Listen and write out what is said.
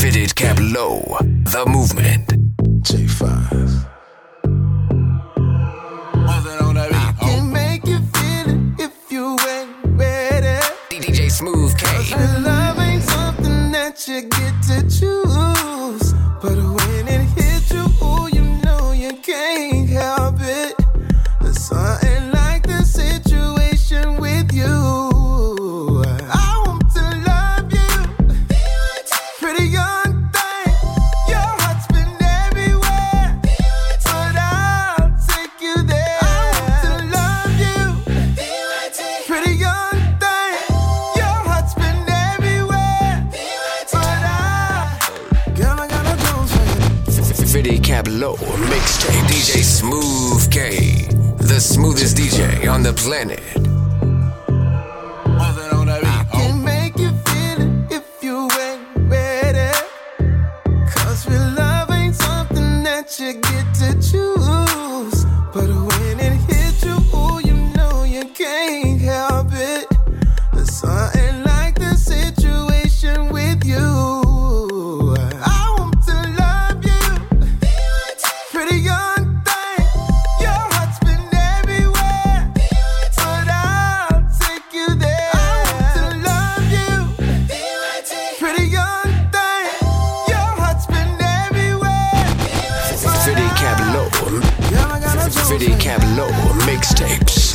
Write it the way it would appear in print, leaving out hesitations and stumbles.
Fitted Cap Low, The Movement. J5. I can make you feel it if you ain't ready. DJ Smooth K. Love ain't something that you get to choose, but when it hits you, ooh, you know you can't help it. There's something like the situation with you. I want to love you, pretty young thing. Your heart's been everywhere, but I'll take you there. I want to love you, pretty young thing. Your heart's been everywhere, but girl, I gotta go for you. Fitted Cap Low, mixtape. DJ Smooth K. The smoothest DJ on the planet. I can make you feel it if you ain't ready. 'Cause real love ain't something that you get to choose, but when it hits you, ooh, you know you can't help it. There's something like the situation with you. I want to love you, pretty young thing. Your heart's been everywhere, but I'll take you there. I want to love you, pretty young thing. Your heart's been everywhere, Fitted Cap Low. girl, I gotta go Fitted Cap Low, mixtapes.